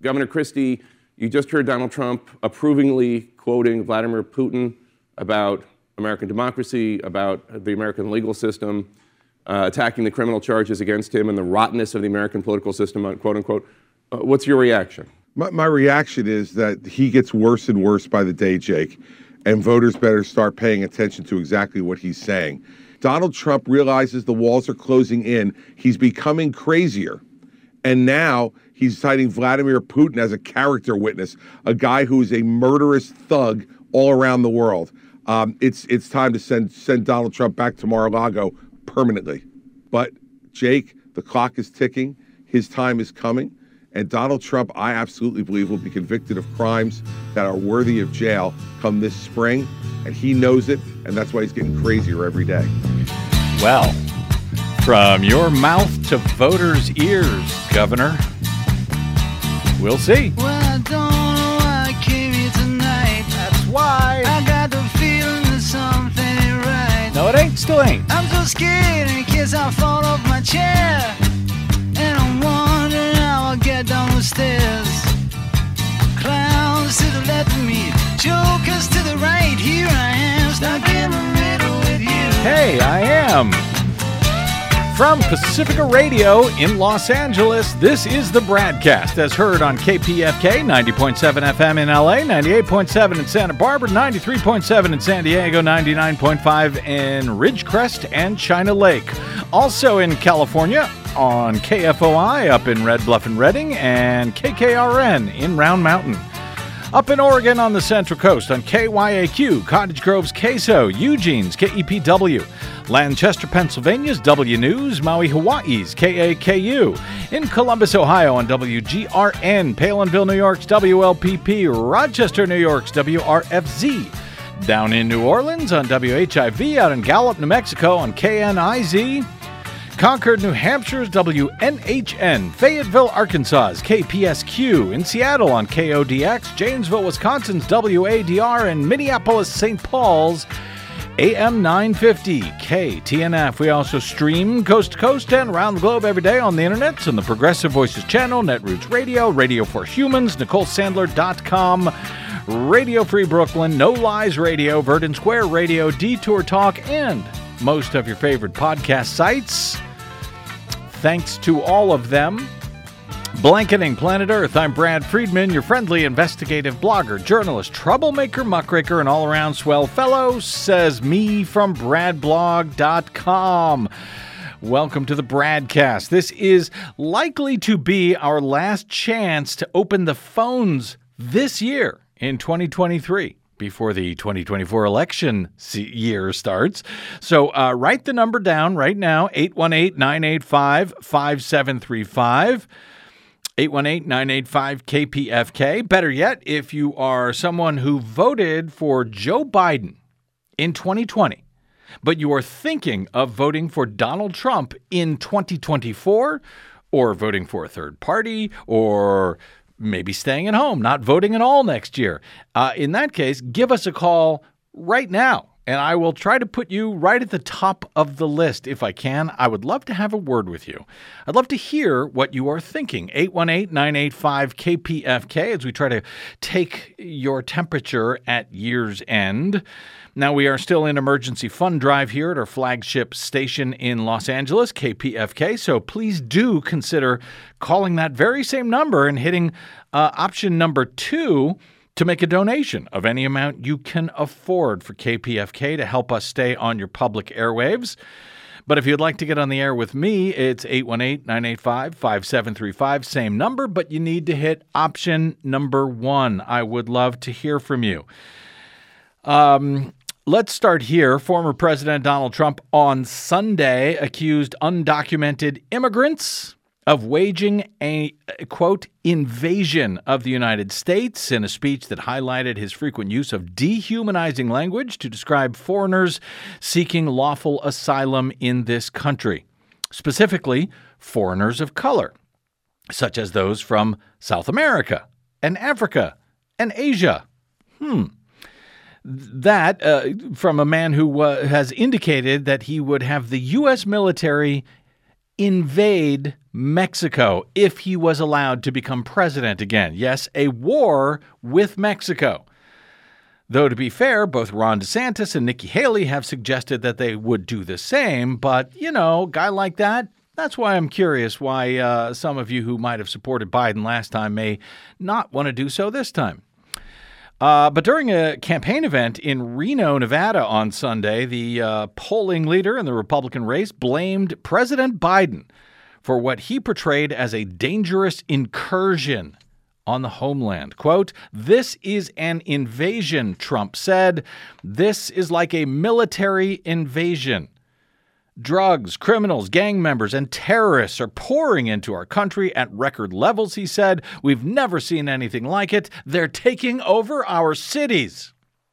Governor Christie, you just heard Donald Trump approvingly quoting Vladimir Putin about American democracy, about the American legal system, attacking the criminal charges against him and the rottenness of the American political system, quote unquote. What's your reaction? My reaction is that he gets worse and worse by the day, Jake, and voters better start paying attention to exactly what he's saying. Donald Trump realizes the walls are closing in. He's becoming crazier. And now he's citing Vladimir Putin as a character witness, a guy who is a murderous thug all around the world. It's time to send Donald Trump back to Mar-a-Lago permanently. But, Jake, the clock is ticking. His time is coming. And Donald Trump, I absolutely believe, will be convicted of crimes that are worthy of jail come this spring. And he knows it, and that's why he's getting crazier every day. Well, from your mouth to voters' ears, Governor. We'll see. Well, I don't know why I came here tonight. That's why. I got the feeling that something ain't right. No, it ain't. Still ain't. I'm so scared in case I fall off my chair. And I'm wondering how I'll get down the stairs. Clowns to the left of me, jokers to the right. Here I am, stuck in the middle with you. Hey, I am. From Pacifica Radio in Los Angeles, this is the BradCast, as heard on KPFK, 90.7 FM in LA, 98.7 in Santa Barbara, 93.7 in San Diego, 99.5 in Ridgecrest and China Lake. Also in California on KFOI up in Red Bluff and Redding, and KKRN in Round Mountain. Up in Oregon on the Central Coast on KYAQ, Cottage Grove's KSO, Eugene's KEPW, Lancaster, Pennsylvania's W News, Maui, Hawaii's KAKU, in Columbus, Ohio on WGRN, Palinville, New York's WLPP, Rochester, New York's WRFZ, down in New Orleans on WHIV, out in Gallup, New Mexico on KNIZ, Concord, New Hampshire's WNHN, Fayetteville, Arkansas's KPSQ, in Seattle on KODX, Janesville, Wisconsin's WADR, and Minneapolis, St. Paul's AM 950 KTNF. We also stream coast to coast and around the globe every day on the internet on the Progressive Voices channel, Netroots Radio, Radio for Humans, NicoleSandler.com, Radio Free Brooklyn, No Lies Radio, Verdant Square Radio, Detour Talk, and most of your favorite podcast sites. Thanks to all of them. Blanketing Planet Earth, I'm Brad Friedman, your friendly investigative blogger, journalist, troublemaker, muckraker, and all-around swell fellow, says me from bradblog.com. Welcome to the BradCast. This is likely to be our last chance to open the phones this year in 2023. Before the 2024 election year starts. So write the number down right now, 818-985-5735, 818-985-KPFK. Better yet, if you are someone who voted for Joe Biden in 2020, but you are thinking of voting for Donald Trump in 2024, or voting for a third party, or maybe staying at home, not voting at all next year. In that case, give us a call right now, and I will try to put you right at the top of the list if I can. I would love to have a word with you. I'd love to hear what you are thinking. 818-985-KPFK as we try to take your temperature at year's end. Now, we are still in emergency fund drive here at our flagship station in Los Angeles, KPFK, so please do consider calling that very same number and hitting option number 2 to make a donation of any amount you can afford for KPFK to help us stay on your public airwaves. But if you'd like to get on the air with me, it's 818-985-5735, same number, but you need to hit option number 1. I would love to hear from you. Let's start here. Former President Donald Trump on Sunday accused undocumented immigrants of waging a, quote, invasion of the United States in a speech that highlighted his frequent use of dehumanizing language to describe foreigners seeking lawful asylum in this country, specifically foreigners of color, such as those from South America and Africa and Asia. That from a man who has indicated that he would have the U.S. military invade Mexico if he was allowed to become president again. Yes, a war with Mexico. Though, to be fair, both Ron DeSantis and Nikki Haley have suggested that they would do the same. But, guy like that, that's why I'm curious why some of you who might have supported Biden last time may not want to do so this time. But during a campaign event in Reno, Nevada on Sunday, the polling leader in the Republican race blamed President Biden for what he portrayed as a dangerous incursion on the homeland. Quote, "This is an invasion," Trump said. "This is like a military invasion. Drugs, criminals, gang members, and terrorists are pouring into our country at record levels," he said. "We've never seen anything like it. They're taking over our cities."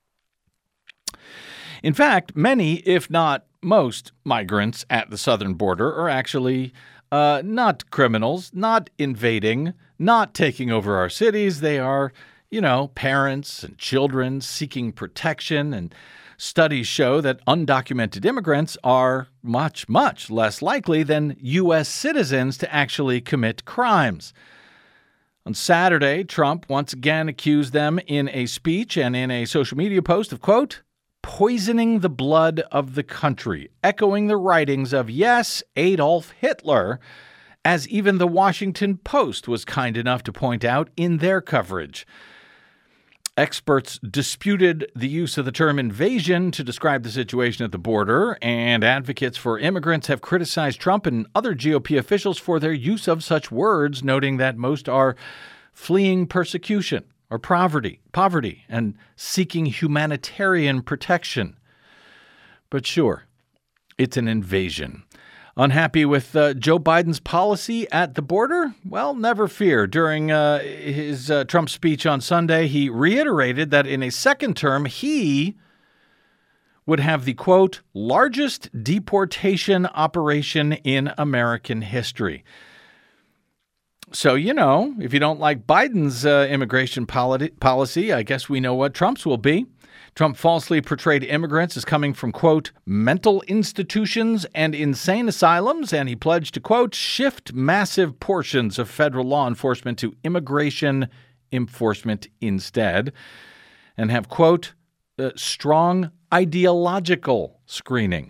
In fact, many, if not most, migrants at the southern border are actually not criminals, not invading, not taking over our cities. They are, parents and children seeking protection, and studies show that undocumented immigrants are much, much less likely than U.S. citizens to actually commit crimes. On Saturday, Trump once again accused them in a speech and in a social media post of, quote, "poisoning the blood of the country," echoing the writings of, yes, Adolf Hitler, as even the Washington Post was kind enough to point out in their coverage. Experts disputed the use of the term invasion to describe the situation at the border, and advocates for immigrants have criticized Trump and other GOP officials for their use of such words, noting that most are fleeing persecution or poverty, and seeking humanitarian protection. But sure, it's an invasion. Unhappy with Joe Biden's policy at the border? Well, never fear. During his Trump speech on Sunday, he reiterated that in a second term, he would have the, quote, "largest deportation operation in American history." So, if you don't like Biden's immigration policy, I guess we know what Trump's will be. Trump falsely portrayed immigrants as coming from, quote, "mental institutions and insane asylums," and he pledged to, quote, "shift massive portions of federal law enforcement to immigration enforcement instead," and have, quote, "strong ideological screening."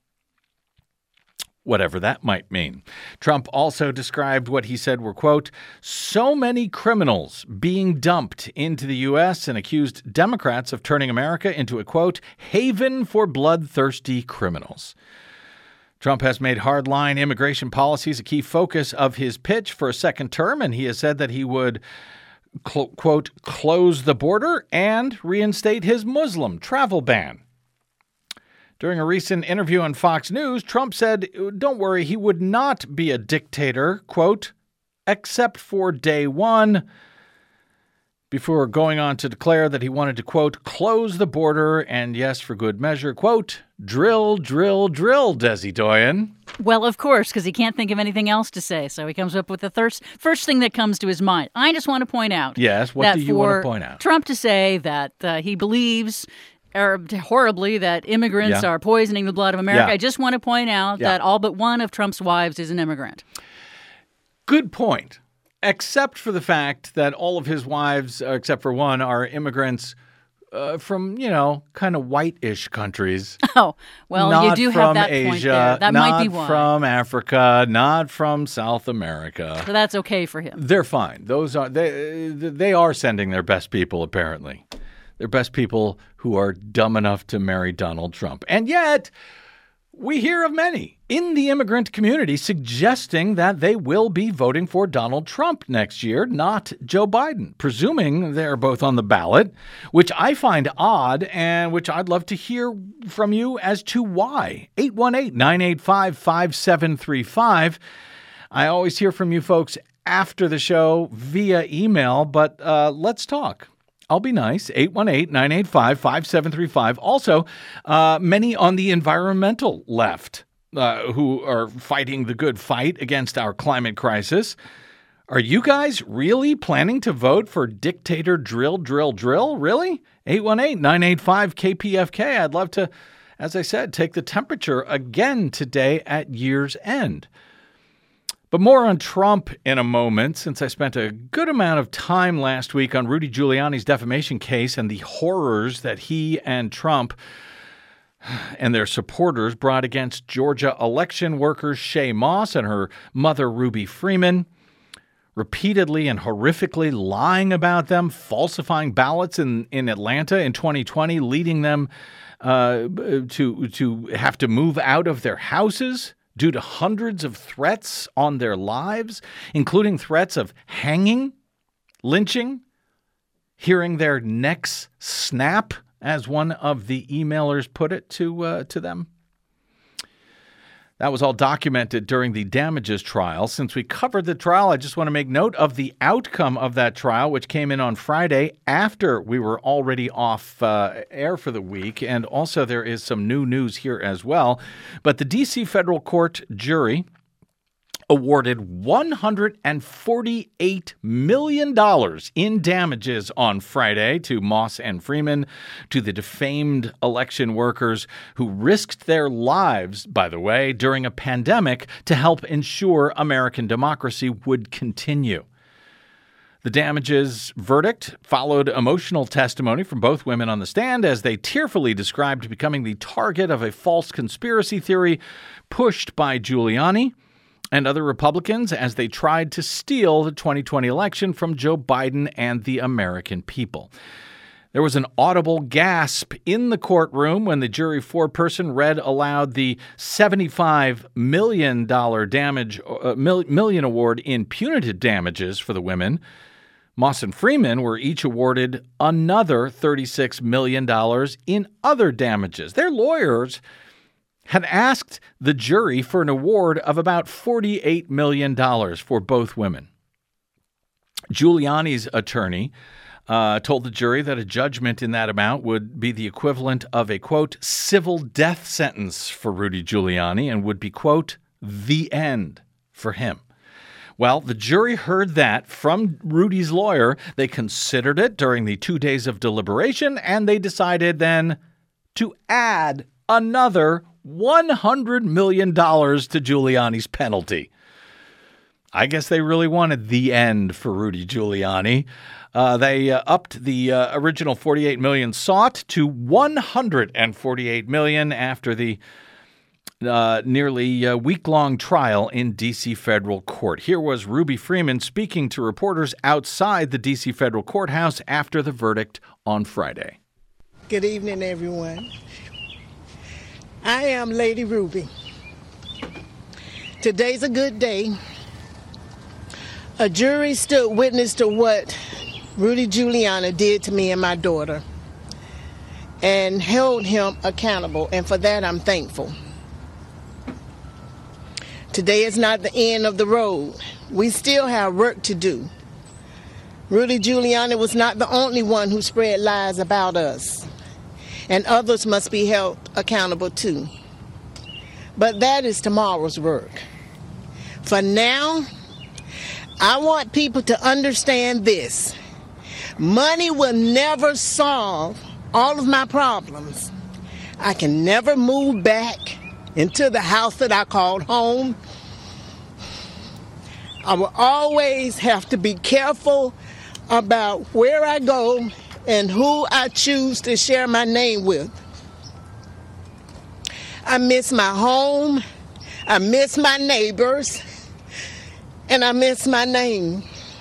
Whatever that might mean. Trump also described what he said were, quote, "so many criminals being dumped into the U.S. and accused Democrats of turning America into a, quote, "haven for bloodthirsty criminals." Trump has made hardline immigration policies a key focus of his pitch for a second term, and he has said that he would, quote, "close the border and reinstate his Muslim travel ban." During a recent interview on Fox News, Trump said, don't worry, he would not be a dictator, quote, "except for day one," before going on to declare that he wanted to, quote, "close the border and, yes, for good measure, quote, drill, drill, drill, Desi Doyen." Well, of course, because he can't think of anything else to say. So he comes up with the first thing that comes to his mind. I just want to point out. Yes, what do you want to point out? Trump to say that he believes horribly that immigrants are poisoning the blood of America. I just want to point out that all but one of Trump's wives is an immigrant. Good point. Except for the fact that all of his wives, except for one, are immigrants from, kind of white-ish countries. Oh, well, not you do have that Asia, point there. That might be why. Not from Africa, not from South America. So that's okay for him. They're fine. They are sending their best people, apparently. Their best people who are dumb enough to marry Donald Trump. And yet, we hear of many in the immigrant community suggesting that they will be voting for Donald Trump next year, not Joe Biden, presuming they're both on the ballot, which I find odd and which I'd love to hear from you as to why. 818-985-5735. I always hear from you folks after the show via email, but let's talk. I'll be nice. 818-985-5735. Also, many on the environmental left who are fighting the good fight against our climate crisis. Are you guys really planning to vote for dictator drill, drill, drill? Really? 818-985-KPFK. I'd love to, as I said, take the temperature again today at year's end. But more on Trump in a moment, since I spent a good amount of time last week on Rudy Giuliani's defamation case and the horrors that he and Trump and their supporters brought against Georgia election workers Shaye Moss and her mother Ruby Freeman, repeatedly and horrifically lying about them, falsifying ballots in Atlanta in 2020, leading them to have to move out of their houses due to hundreds of threats on their lives, including threats of hanging, lynching, hearing their necks snap, as one of the emailers put it to them. That was all documented during the damages trial. Since we covered the trial, I just want to make note of the outcome of that trial, which came in on Friday after we were already off air for the week. And also there is some new news here as well. But the D.C. federal court jury awarded $148 million in damages on Friday to Moss and Freeman, to the defamed election workers who risked their lives, by the way, during a pandemic to help ensure American democracy would continue. The damages verdict followed emotional testimony from both women on the stand as they tearfully described becoming the target of a false conspiracy theory pushed by Giuliani and other Republicans as they tried to steal the 2020 election from Joe Biden and the American people. There was an audible gasp in the courtroom when the jury foreperson read aloud the $75 million million award in punitive damages for the women. Moss and Freeman were each awarded another $36 million in other damages. Their lawyers had asked the jury for an award of about $48 million for both women. Giuliani's attorney told the jury that a judgment in that amount would be the equivalent of a, quote, civil death sentence for Rudy Giuliani and would be, quote, the end for him. Well, the jury heard that from Rudy's lawyer. They considered it during the 2 days of deliberation, and they decided then to add another $100 million to Giuliani's penalty. I guess they really wanted the end for Rudy Giuliani. They upped the original $48 million sought to $148 million after the nearly week-long trial in D.C. federal court. Here was Ruby Freeman speaking to reporters outside the D.C. federal courthouse after the verdict on Friday. Good evening, everyone. I am Lady Ruby. Today's a good day. A jury stood witness to what Rudy Giuliani did to me and my daughter and held him accountable, and for that I'm thankful. Today is not the end of the road. We still have work to do. Rudy Giuliani was not the only one who spread lies about us, and others must be held accountable too. But that is tomorrow's work. For now, I want people to understand this. Money will never solve all of my problems. I can never move back into the house that I called home. I will always have to be careful about where I go and who I choose to share my name with. I miss my home, I miss my neighbors, and I miss my name.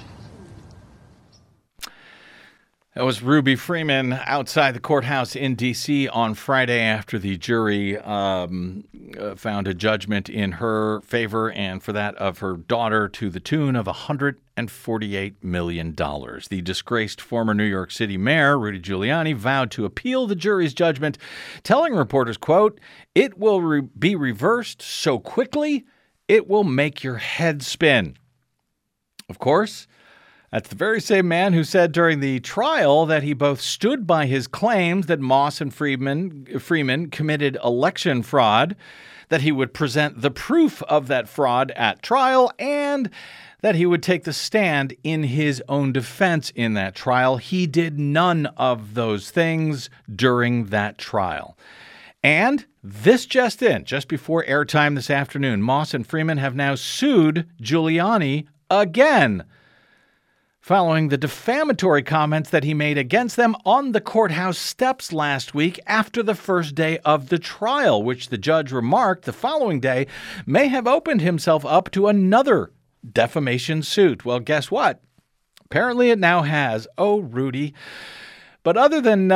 That was Ruby Freeman outside the courthouse in D.C. on Friday after the jury found a judgment in her favor and for that of her daughter to the tune of $148 million. The disgraced former New York City mayor, Rudy Giuliani, vowed to appeal the jury's judgment, telling reporters, quote, "It will be reversed so quickly, it will make your head spin." Of course, that's the very same man who said during the trial that he both stood by his claims that Moss and Freeman committed election fraud, that he would present the proof of that fraud at trial, and that he would take the stand in his own defense in that trial. He did none of those things during that trial. And this just in, just before airtime this afternoon, Moss and Freeman have now sued Giuliani again, following the defamatory comments that he made against them on the courthouse steps last week after the first day of the trial, which the judge remarked the following day may have opened himself up to another defamation suit. Well, guess what? Apparently it now has. Oh, Rudy. But other than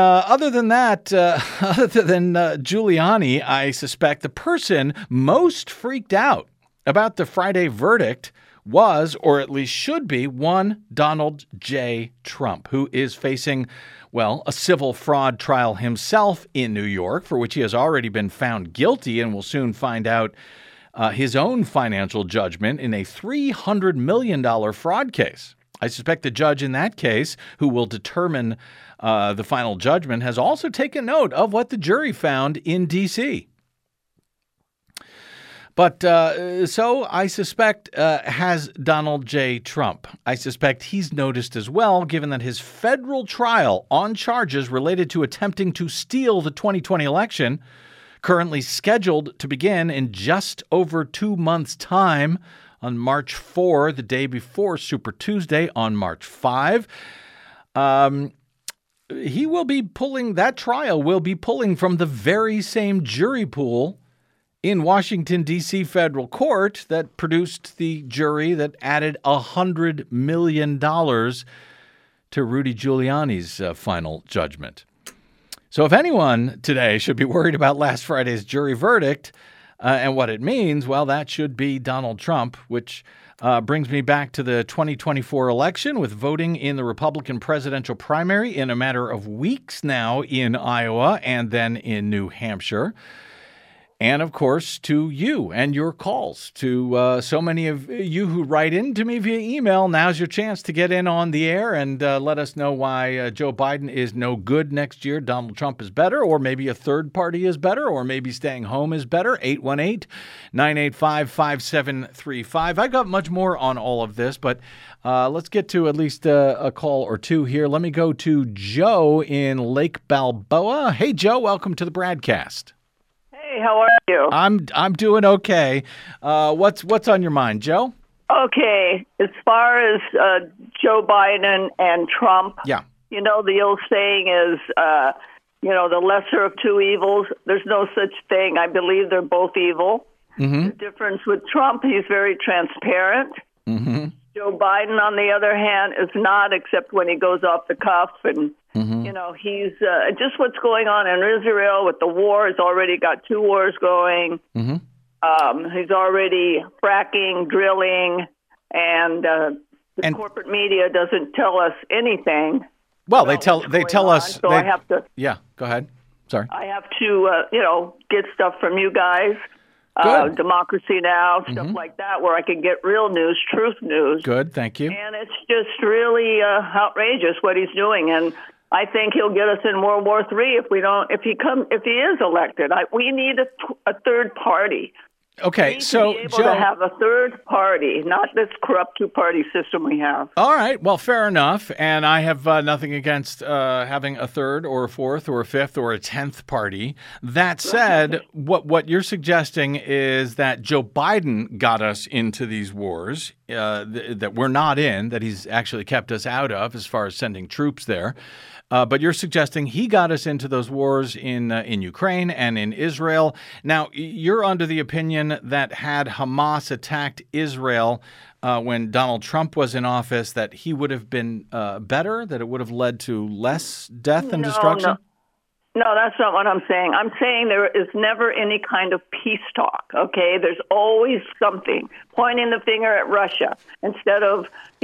Giuliani, I suspect the person most freaked out about the Friday verdict was, or at least should be, one Donald J. Trump, who is facing, well, a civil fraud trial himself in New York, for which he has already been found guilty and will soon find out his own financial judgment in a $300 million fraud case. I suspect the judge in that case, who will determine the final judgment, has also taken note of what the jury found in D.C. But so I suspect has Donald J. Trump. I suspect he's noticed as well, given that his federal trial on charges related to attempting to steal the 2020 election, currently scheduled to begin in just over 2 months' time on March 4, the day before Super Tuesday on March 5. He will be pulling, that trial will be pulling from the very same jury pool in Washington, D.C. federal court that produced the jury that added $100 million to Rudy Giuliani's final judgment. So if anyone today should be worried about last Friday's jury verdict and what it means, well, that should be Donald Trump, which brings me back to the 2024 election, with voting in the Republican presidential primary in a matter of weeks now in Iowa and then in New Hampshire. And, of course, to you and your calls, to so many of you who write in to me via email. Now's your chance to get in on the air and let us know why Joe Biden is no good next year. Donald Trump is better, or maybe a third party is better, or maybe staying home is better. 818-985-5735. I got much more on all of this, but let's get to at least a call or two here. Let me go to Joe in Lake Balboa. Hey, Joe, welcome to the Bradcast. Hey, how are you? I'm doing okay. What's on your mind, Joe? Okay, as far as Joe Biden and Trump, yeah, you know, the old saying is, the lesser of two evils. There's no such thing. I believe they're both evil. Mm-hmm. The difference with Trump, he's very transparent. Mm-hmm. Joe Biden, on the other hand, is not, except when he goes off the cuff. And, he's just what's going on in Israel with the war. He's already got 2 wars going. Mm-hmm. He's already fracking, drilling, and corporate media doesn't tell us anything. Well, they tell us. So I have to. Yeah, go ahead. Sorry. I have to, get stuff from you guys. Democracy Now!, stuff like that, where I can get real news, truth news. Good, thank you. And it's just really outrageous what he's doing, and I think he'll get us in World War III if he is elected. We need a third party. Okay, so to be able to have a third party, not this corrupt two-party system we have. All right, well, fair enough, and I have nothing against having a third or a fourth or a fifth or a 10th party. That said, what you're suggesting is that Joe Biden got us into these wars that we're not in, that he's actually kept us out of as far as sending troops there. But you're suggesting he got us into those wars in Ukraine and in Israel. Now, you're under the opinion that had Hamas attacked Israel when Donald Trump was in office, that he would have been better, that it would have led to less death and destruction? No, that's not what I'm saying. I'm saying there is never any kind of peace talk, okay? There's always something, pointing the finger at Russia instead of,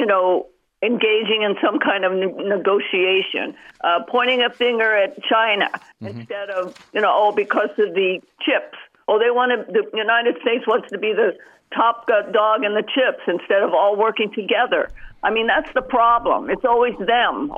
engaging in some kind of negotiation, pointing a finger at China instead of, because of the chips. The United States wants to be the top dog in the chips instead of all working together. I mean, that's the problem. It's always them.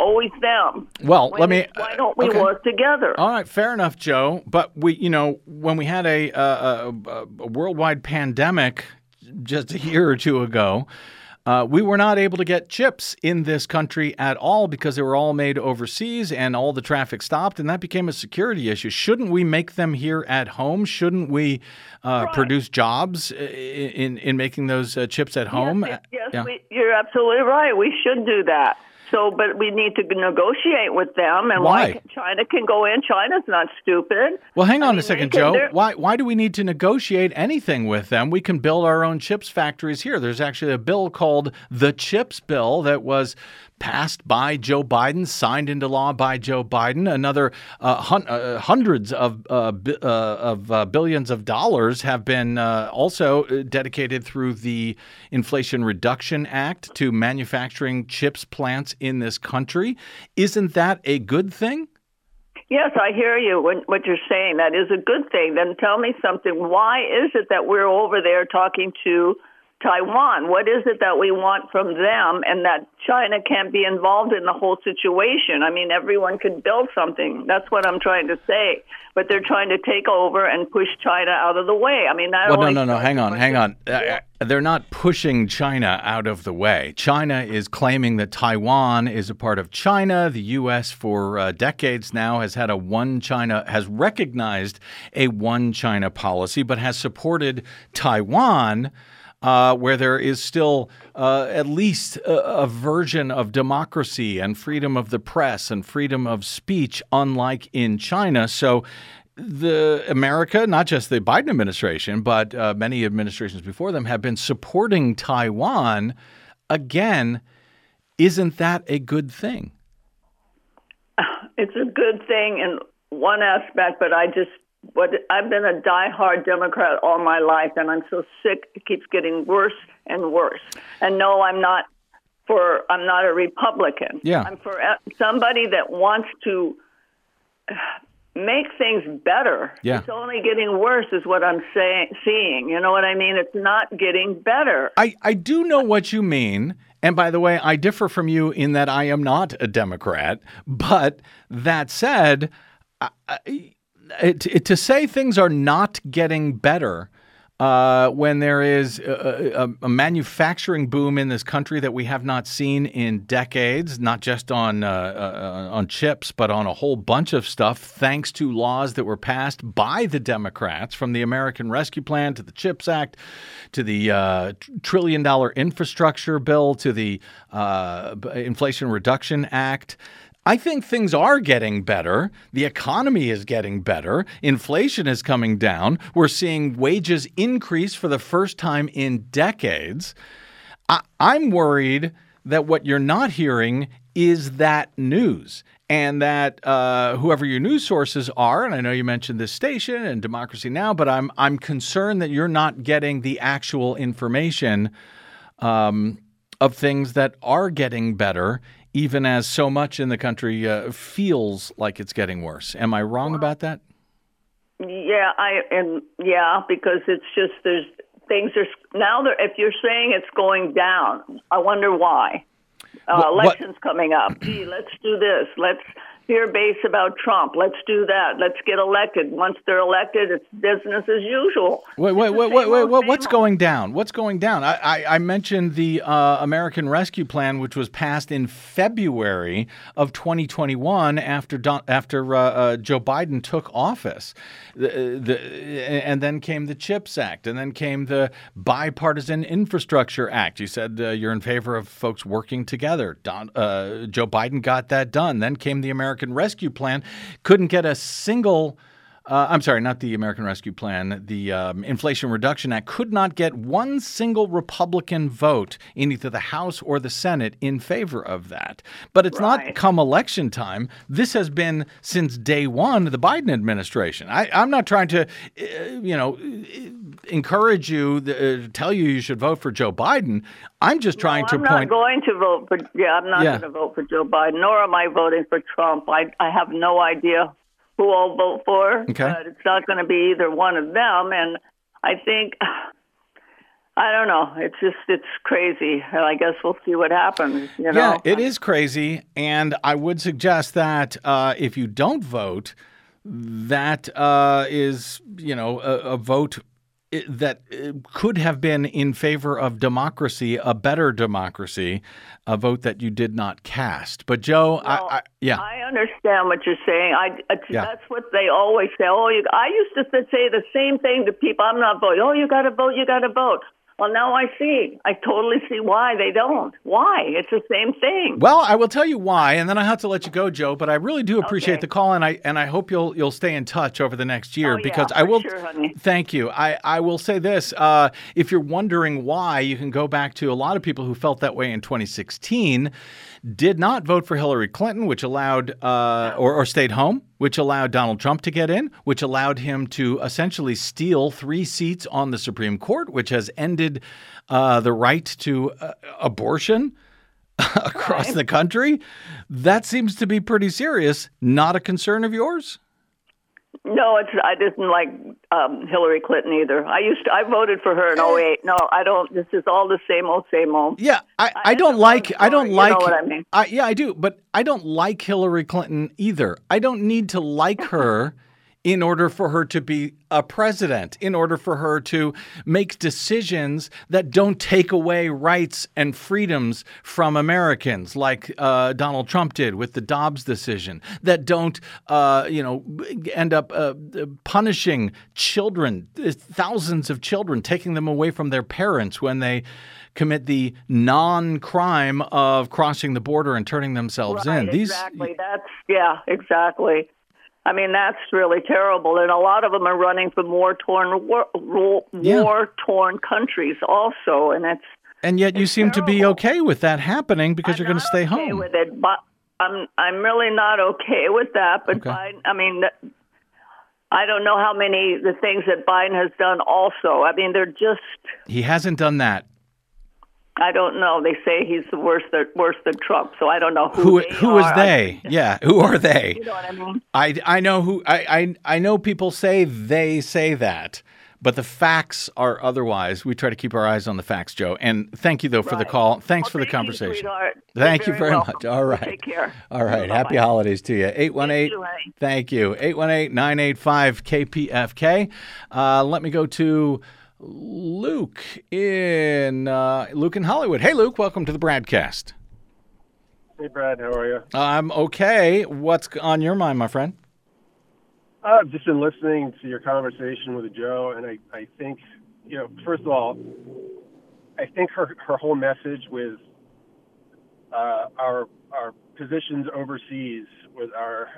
Well, why don't we work together? All right, fair enough, Joe. But when we had a worldwide pandemic just a year or two ago, we were not able to get chips in this country at all because they were all made overseas and all the traffic stopped, and that became a security issue. Shouldn't we make them here at home? Shouldn't we produce jobs in making those chips at home? Yes, you're absolutely right. We should do that. So, but we need to negotiate with them. And why China can go in? China's not stupid. Well, hang on a second, Joe. Why do we need to negotiate anything with them? We can build our own chips factories here. There's actually a bill called the CHIPS bill that was passed by Joe Biden, signed into law by Joe Biden. Another hundreds of billions of dollars have been also dedicated through the Inflation Reduction Act to manufacturing chips plants in this country. Isn't that a good thing? Yes, I hear you. What you're saying, that is a good thing. Then tell me something. Why is it that we're over there talking to Taiwan? What is it that we want from them and that China can't be involved in the whole situation? I mean, everyone could build something. That's what I'm trying to say. But they're trying to take over and push China out of the way. I mean, no. Hang on. They're not pushing China out of the way. China is claiming that Taiwan is a part of China. The U.S. for decades now has recognized a one China policy, but has supported Taiwan, where there is still at least a version of democracy and freedom of the press and freedom of speech, unlike in China. So America, not just the Biden administration, but many administrations before them, have been supporting Taiwan. Again, isn't that a good thing? It's a good thing in one aspect, but I've been a diehard Democrat all my life, and I'm so sick. It keeps getting worse and worse. And no, I'm not a Republican. Yeah. I'm for somebody that wants to make things better. Yeah. It's only getting worse is what I'm seeing. You know what I mean? It's not getting better. I do know what you mean. And by the way, I differ from you in that I am not a Democrat. But that said, to say things are not getting better when there is a manufacturing boom in this country that we have not seen in decades, not just on chips, but on a whole bunch of stuff, thanks to laws that were passed by the Democrats, from the American Rescue Plan to the CHIPS Act to the $1 trillion infrastructure bill to the Inflation Reduction Act. I think things are getting better. The economy is getting better. Inflation is coming down. We're seeing wages increase for the first time in decades. I'm worried that what you're not hearing is that news, and that whoever your news sources are, and I know you mentioned this station and Democracy Now!, but I'm concerned that you're not getting the actual information of things that are getting better, even as so much in the country feels like it's getting worse. Am I wrong about that? Yeah, because it's just if you're saying it's going down, I wonder why. Elections coming up. Gee, let's do this. Let's hear base about Trump. Let's do that. Let's get elected. Once they're elected, it's business as usual. Wait. What's going down? What's going down? I mentioned the American Rescue Plan, which was passed in February of 2021 after Joe Biden took office. And then came the CHIPS Act, and then came the Bipartisan Infrastructure Act. You said you're in favor of folks working together. Joe Biden got that done. Then came the American Rescue Plan. Couldn't get a single I'm sorry, not the American Rescue Plan, the Inflation Reduction Act could not get one single Republican vote in either the House or the Senate in favor of that. But it's not come election time. This has been since day one of the Biden administration. I'm not trying to, encourage you, tell you should vote for Joe Biden. I'm just trying to point. I'm not going to vote for. I'm not going to vote for Joe Biden, nor am I voting for Trump. I have no idea who I'll vote for. Okay. But it's not going to be either one of them. And I think, I don't know. It's crazy. I guess we'll see what happens. Yeah, it is crazy. And I would suggest that if you don't vote, that is, a vote that could have been in favor of democracy, a better democracy, a vote that you did not cast. But Joe, I understand what you're saying. That's what they always say. I used to say the same thing to people. I'm not voting. Oh, you got to vote. You got to vote. Well, now I totally see why they don't. Why? It's the same thing. Well, I will tell you why, and then I have to let you go, Joe. But I really do appreciate the call, and I hope you'll stay in touch over the next year because I will. Sure, honey. Thank you. I will say this: if you're wondering why, you can go back to a lot of people who felt that way in 2016. Did not vote for Hillary Clinton, which allowed, or stayed home, which allowed Donald Trump to get in, which allowed him to essentially steal 3 seats on the Supreme Court, which has ended the right to abortion across the country. That seems to be pretty serious. Not a concern of yours? No, I didn't like Hillary Clinton either. I voted for her in 2008. No, I don't. This is all the same old, same old. Yeah, I don't like. You know what I mean? Yeah, I do, but I don't like Hillary Clinton either. I don't need to like her in order for her to be a president, in order for her to make decisions that don't take away rights and freedoms from Americans, like Donald Trump did with the Dobbs decision, that don't, end up punishing children, thousands of children, taking them away from their parents when they commit the non-crime of crossing the border and turning themselves in. Exactly. Exactly. I mean, that's really terrible. And a lot of them are running from war-torn countries also. And yet you seem to be okay with that happening because you're going to stay home. I'm okay with it, but I'm really not okay with that. But Biden, I don't know how many the things that Biden has done also. I mean, He hasn't done that. I don't know. They say he's worse than Trump, so I don't know who is they? Yeah, who are they? You know what I mean? I know who I know people say they say that, but the facts are otherwise. We try to keep our eyes on the facts, Joe. And thank you though for the call. Thanks for the conversation. Thank you very much. All right. Take care. All right. Happy holidays to you. 818. Thank you. 818-985-KPFK. Let me go to Luke in Hollywood. Hey, Luke, welcome to the Bradcast. Hey, Brad, how are you? I'm okay. What's on your mind, my friend? I've just been listening to your conversation with Joe, and I think, first of all, I think her whole message with our positions overseas with our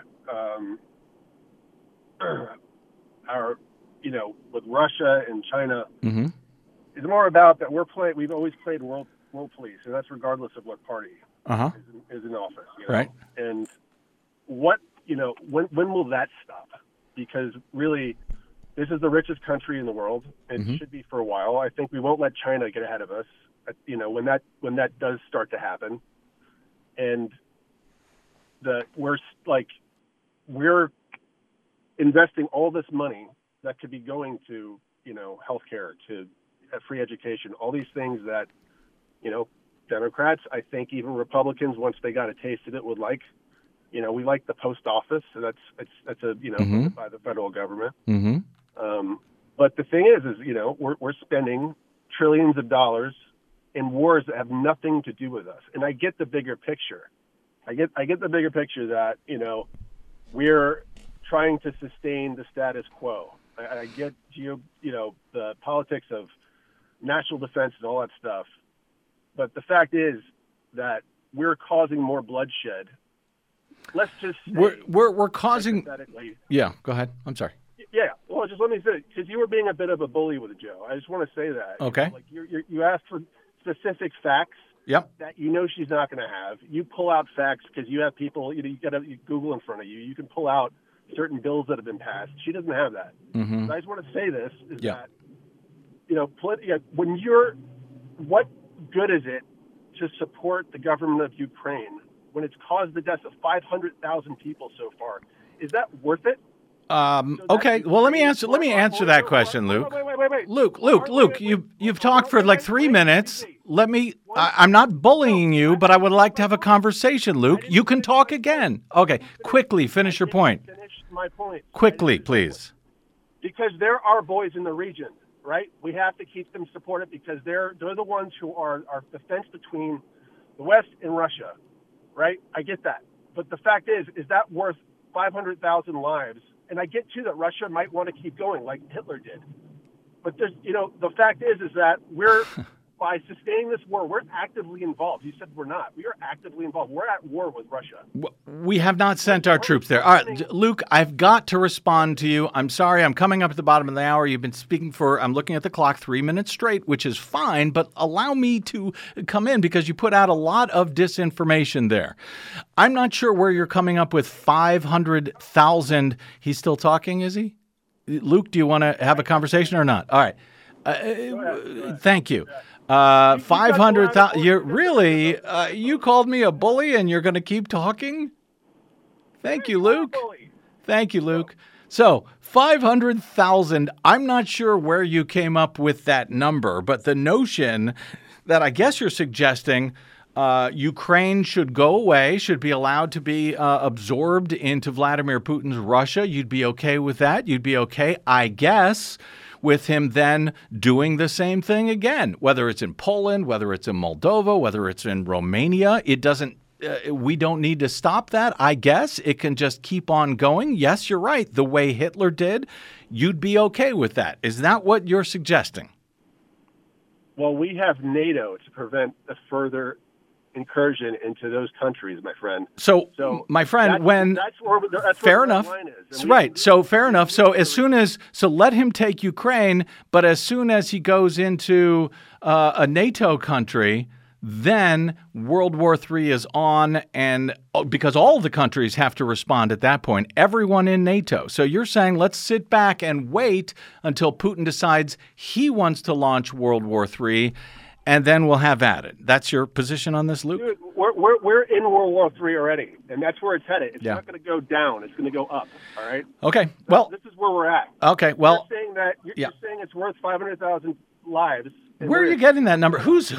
with Russia and China, is more about that we've always played world police, and that's regardless of what party is in office. Right. And when will that stop? Because really, this is the richest country in the world, and should be for a while. I think we won't let China get ahead of us, when that does start to happen. And we're investing all this money that could be going to, healthcare, to free education, all these things that, Democrats, I think even Republicans, once they got a taste of it, would like. We like the post office, so that's by the federal government. But the thing is we're spending trillions of dollars in wars that have nothing to do with us. And I get the bigger picture. I get the bigger picture that we're trying to sustain the status quo. I get the politics of national defense and all that stuff, but the fact is that we're causing more bloodshed. Let's just say we're causing. Yeah, go ahead. I'm sorry. Yeah, well, just let me say, because you were being a bit of a bully with Joe. I just want to say that. Okay. You asked for specific facts. Yep. That she's not going to have. You pull out facts because you have people. You got Google in front of you. You can pull out certain bills that have been passed. She doesn't have that. So I just want to say this is that when what good is it to support the government of Ukraine when it's caused the deaths of 500,000 people so far? Is that worth it? Okay. Well, let me answer that question, Luke. Wait. Luke, you've talked for like 3 minutes. I'm not bullying you, but I would like to have a conversation, Luke. You can talk again. Okay. Quickly, finish your point. Finish my point. Quickly, please. Because there are boys in the region right? We have to keep them supported because they're the ones who are the fence between the West and Russia, right? I get that. But the fact is that worth 500,000 lives? And I get, too, that Russia might want to keep going like Hitler did. But there's, the fact is that we're, by sustaining this war, we're actively involved. You said we're not. We are actively involved. We're at war with Russia. We have not sent our troops there. All right, Luke, I've got to respond to you. I'm sorry. I'm coming up at the bottom of the hour. You've been speaking I'm looking at the clock, 3 minutes straight, which is fine, but allow me to come in because you put out a lot of disinformation there. I'm not sure where you're coming up with 500,000. He's still talking, is he? Luke, do you want to have a conversation or not? All right. Thank you. 500,000. You're really, you called me a bully and you're going to keep talking? Thank you, Luke. Thank you, Luke. So 500,000, I'm not sure where you came up with that number, but the notion that I guess you're suggesting Ukraine should go away, should be allowed to be absorbed into Vladimir Putin's Russia. You'd be okay with that? You'd be okay, I guess, with him then doing the same thing again, whether it's in Poland, whether it's in Moldova, whether it's in Romania. It doesn't. We don't need to stop that, I guess. It can just keep on going. Yes, you're right. The way Hitler did, you'd be okay with that. Is that what you're suggesting? Well, we have NATO to prevent a further incursion into those countries, my friend. So my friend, that's fair enough. Line is. Right. So fair enough. So let him take Ukraine, but as soon as he goes into a NATO country, then World War III is on, and because all the countries have to respond at that point, everyone in NATO. So you're saying let's sit back and wait until Putin decides he wants to launch World War III, and then we'll have at it. That's your position on this, Luke? Dude, we're in World War III already, and that's where it's headed. It's not going to go down. It's going to go up, all right? Okay, well... This is where we're at. Okay, well... You're saying it's worth 500,000 lives. Where are you getting that number? Whose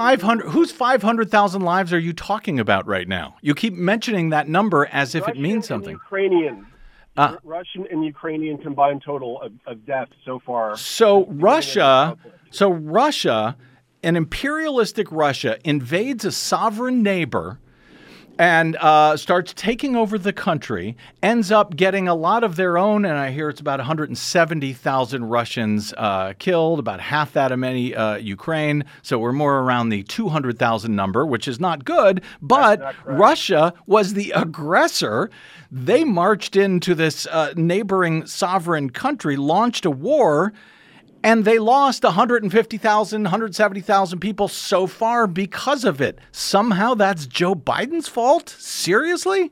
500,000 lives are you talking about right now? You keep mentioning that number as if it means something. Russian and Ukrainian combined total of deaths so far. So Russia, an imperialistic Russia, invades a sovereign neighbor and starts taking over the country, ends up getting a lot of their own, and I hear it's about 170,000 Russians killed, about half that many Ukraine, so we're more around the 200,000 number, which is not good, but Russia was the aggressor. They marched into this neighboring sovereign country, launched a war, and they lost 150,000, 170,000 people so far because of it. Somehow that's Joe Biden's fault? Seriously?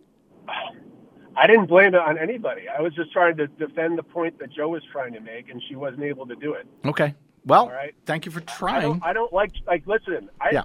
I didn't blame it on anybody. I was just trying to defend the point that Joe was trying to make, and she wasn't able to do it. Okay. Well, thank you for trying. I don't like listen, I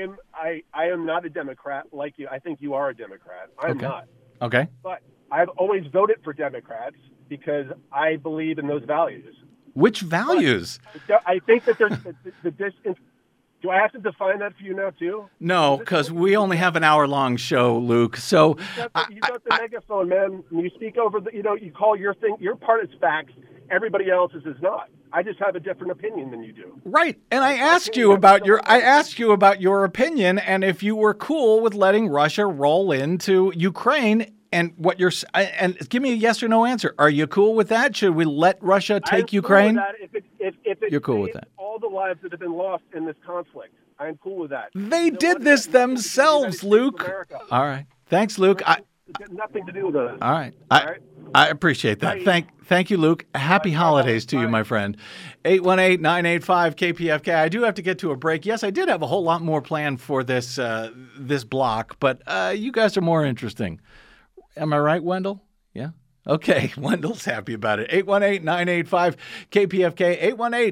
am not a Democrat like you. I think you are a Democrat. I'm not. Okay. But I've always voted for Democrats because I believe in those values. Which values? But I think that there's the distance. Do I have to define that for you now, too? No, because we only have an hour-long show, Luke. So you got the megaphone, man. You speak over you call your thing. Your part is facts. Everybody else's is not. I just have a different opinion than you do. Right. And I asked you about your opinion and if you were cool with letting Russia roll into Ukraine. And and give me a yes or no answer. Are you cool with that? Should we let Russia take Ukraine? If you're cool with that. All the lives that have been lost in this conflict, I'm cool with that. They did this themselves, Luke. All right. Thanks, Luke. It got nothing to do with us. All right. I appreciate that. Thank you, Luke. Happy holidays to you, my friend. 818-985-KPFK. I do have to get to a break. Yes, I did have a whole lot more planned for this block, but you guys are more interesting. Am I right, Wendell? Yeah? Okay, Wendell's happy about it. 818-985-KPFK,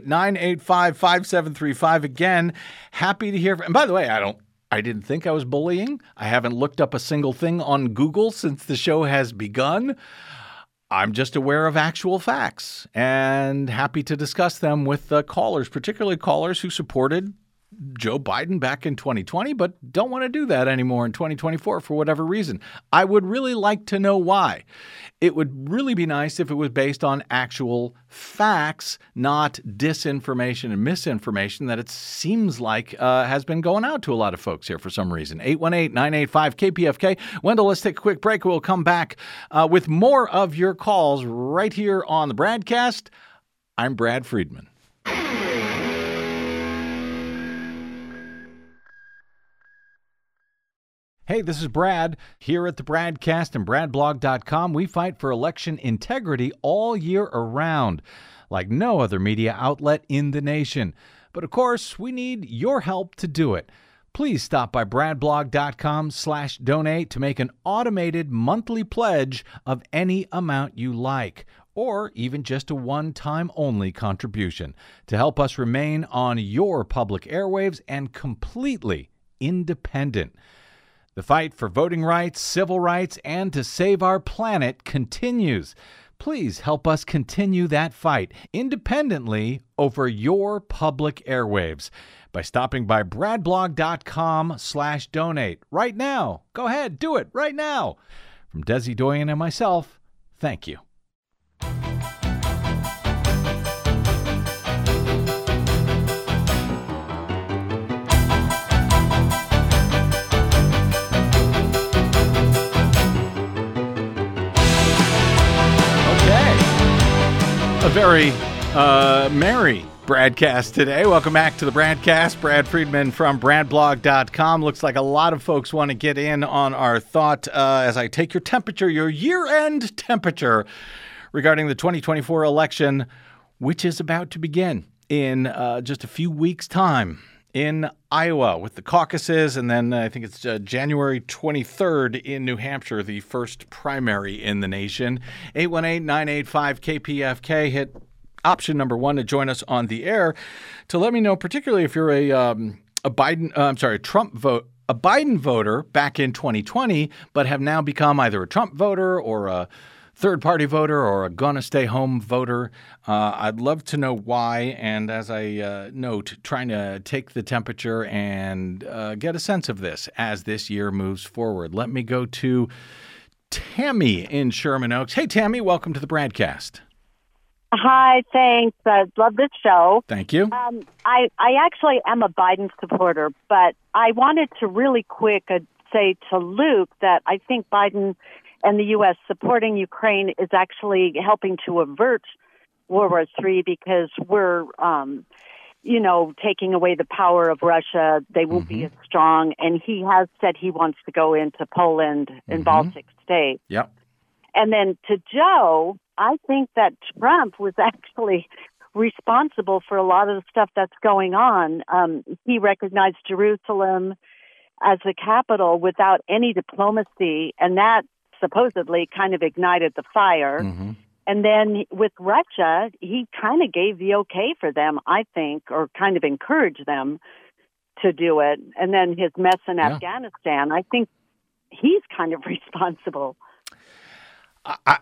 818-985-5735. Again, happy to hear from. And by the way, I didn't think I was bullying. I haven't looked up a single thing on Google since the show has begun. I'm just aware of actual facts and happy to discuss them with callers, particularly callers who supported Joe Biden back in 2020, but don't want to do that anymore in 2024 for whatever reason. I would really like to know why. It would really be nice if it was based on actual facts, not disinformation and misinformation that it seems like has been going out to a lot of folks here for some reason. 818-985-KPFK. Wendell, let's take a quick break. We'll come back with more of your calls right here on the Bradcast. I'm Brad Friedman. Hey, this is Brad. Here at the Bradcast and BradBlog.com, we fight for election integrity all year around, like no other media outlet in the nation. But of course, we need your help to do it. Please stop by BradBlog.com/donate to make an automated monthly pledge of any amount you like, or even just a one-time only contribution to help us remain on your public airwaves and completely independent. The fight for voting rights, civil rights, and to save our planet continues. Please help us continue that fight independently over your public airwaves by stopping by bradblog.com/donate right now. Go ahead, do it right now. From Desi Doyen and myself, thank you. A very merry Bradcast today. Welcome back to the Bradcast. Brad Friedman from BradBlog.com. Looks like a lot of folks want to get in on our thought as I take your temperature, your year-end temperature regarding the 2024 election, which is about to begin in just a few weeks' time in Iowa with the caucuses, and then I think it's January 23rd in New Hampshire, the first primary in the nation. 818-985-KPFK. Hit option number 1 to join us on the air to let me know, particularly if you're a Biden voter back in 2020, but have now become either a Trump voter or a third-party voter or a gonna-stay-home voter. I'd love to know why, and as I note, trying to take the temperature and get a sense of this as this year moves forward. Let me go to Tammy in Sherman Oaks. Hey, Tammy, welcome to the Bradcast. Hi, thanks. I love this show. Thank you. I actually am a Biden supporter, but I wanted to really quick say to Luke that I think Biden and the U.S. supporting Ukraine is actually helping to avert World War III because we're, taking away the power of Russia. They won't be as strong. And he has said he wants to go into Poland and Baltic states. Yep. And then to Joe, I think that Trump was actually responsible for a lot of the stuff that's going on. He recognized Jerusalem as the capital without any diplomacy, and that supposedly kind of ignited the fire. And then with Russia, he kind of gave the okay for them, I think, or kind of encouraged them to do it. And then his mess in Afghanistan, I think he's kind of responsible. I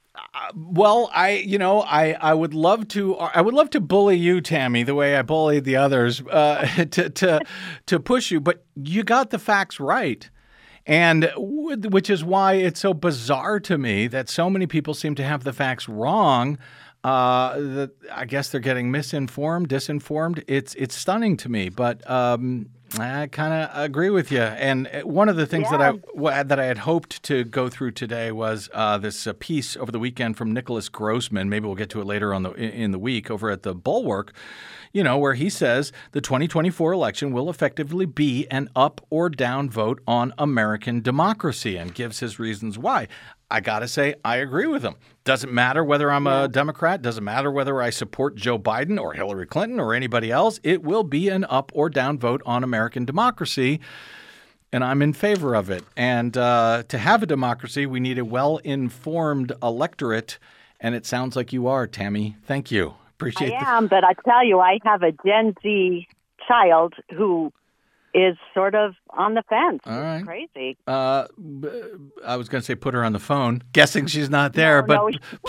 would love to bully you, Tammy, the way I bullied the others to push you, but you got the facts right. And which is why it's so bizarre to me that so many people seem to have the facts wrong. That I guess they're getting misinformed, disinformed. It's stunning to me, but I kind of agree with you. And one of the things that I had hoped to go through today was this piece over the weekend from Nicholas Grossman. Maybe we'll get to it later in the week over at the Bulwark. Where he says the 2024 election will effectively be an up or down vote on American democracy, and gives his reasons why. I got to say, I agree with him. Doesn't matter whether I'm a Democrat. Doesn't matter whether I support Joe Biden or Hillary Clinton or anybody else. It will be an up or down vote on American democracy, and I'm in favor of it. And to have a democracy, we need a well-informed electorate, and it sounds like you are, Tammy. Thank you. I am, but I tell you, I have a Gen Z child who is sort of on the fence. All right. Crazy. I was going to say put her on the phone, guessing she's not there,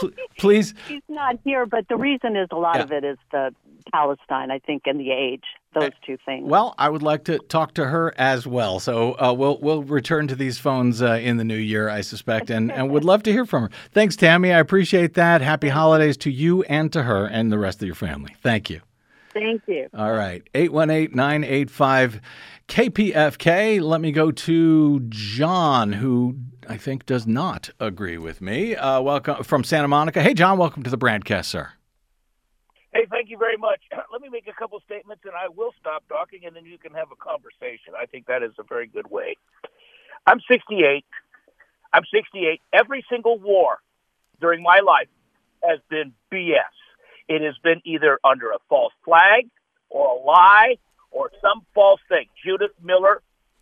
please. She's not here, but the reason is a lot of it is the Palestine, I think, and the age those two things. Well, I would like to talk to her as well. So we'll return to these phones in the new year, I suspect, and would love to hear from her. Thanks, Tammy. I appreciate that. Happy holidays to you and to her and the rest of your family. Thank you. Thank you. All right. 818-985-KPFK. Let me go to John, who I think does not agree with me. Welcome from Santa Monica. Hey, John, welcome to the BradCast, sir. Hey, thank you very much. Let me make a couple statements, and I will stop talking, and then you can have a conversation. I think that is a very good way. I'm 68. Every single war during my life has been BS. It has been either under a false flag or a lie or some false thing. Judith Miller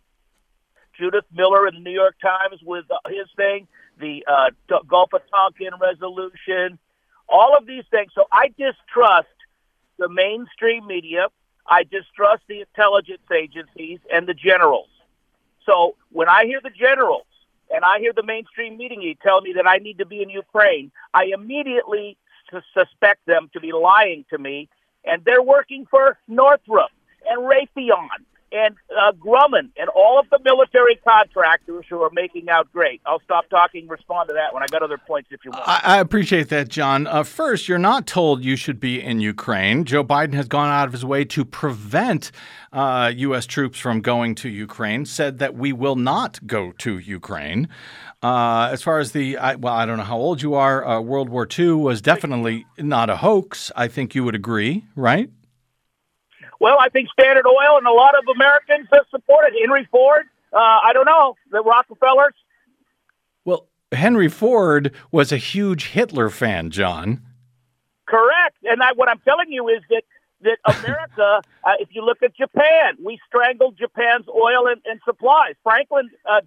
in the New York Times with his thing, the Gulf of Tonkin resolution, all of these things. So I distrust the mainstream media. I distrust the intelligence agencies and the generals. So when I hear the generals and I hear the mainstream media tell me that I need to be in Ukraine, I immediately suspect them to be lying to me. And they're working for Northrop and Raytheon and Grumman and all of the military contractors who are making out great. I'll stop talking, respond to that when I got other points if you want. I appreciate that, John. First, you're not told you should be in Ukraine. Joe Biden has gone out of his way to prevent U.S. troops from going to Ukraine, said that we will not go to Ukraine. As far as I don't know how old you are. World War II was definitely not a hoax. I think you would agree, right? Well, I think Standard Oil and a lot of Americans have supported Henry Ford. I don't know, the Rockefellers. Well, Henry Ford was a huge Hitler fan, John. Correct. And what I'm telling you is that America, if you look at Japan, we strangled Japan's oil and supplies. Franklin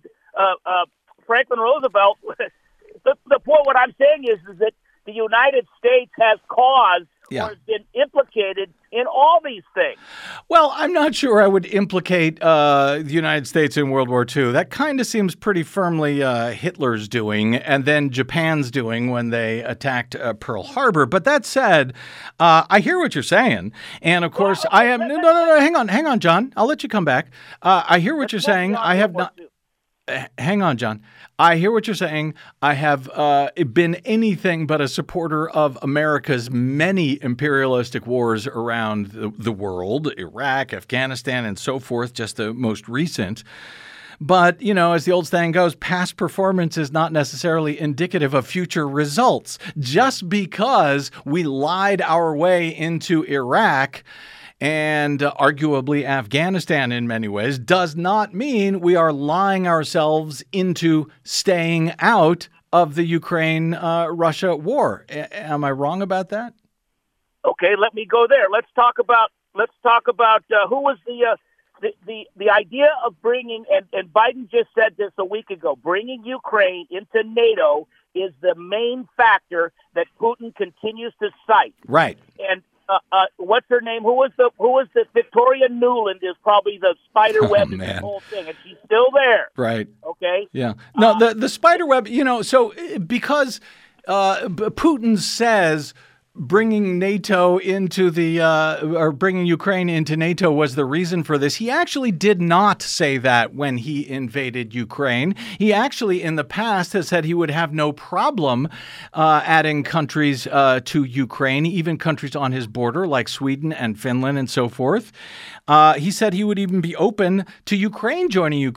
Roosevelt, the point what I'm saying is that the United States has caused or has been implicated in all these things. Well, I'm not sure I would implicate the United States in World War II. That kind of seems pretty firmly Hitler's doing and then Japan's doing when they attacked Pearl Harbor. But that said, I hear what you're saying. And, of course, I am – no, hang on, John. I'll let you come back. I hear what you're saying. I have not – hang on, John. I hear what you're saying. I have been anything but a supporter of America's many imperialistic wars around the world, Iraq, Afghanistan, and so forth, just the most recent. But, as the old saying goes, past performance is not necessarily indicative of future results. Just because we lied our way into Iraq and arguably Afghanistan in many ways, does not mean we are lying ourselves into staying out of the Ukraine-Russia war. Am I wrong about that? Okay, let me go there. Let's talk about who was the idea of bringing, and Biden just said this a week ago, bringing Ukraine into NATO is the main factor that Putin continues to cite. Right. And what's her name? Who was the Victoria Nuland is probably the spider web in the whole thing, and she's still there. Right. Okay. Yeah. No, the spider web. So because Putin says bringing NATO into or bringing Ukraine into NATO was the reason for this. He actually did not say that when he invaded Ukraine. He actually, in the past, has said he would have no problem adding countries to Ukraine, even countries on his border like Sweden and Finland and so forth. He said he would even be open to Ukraine joining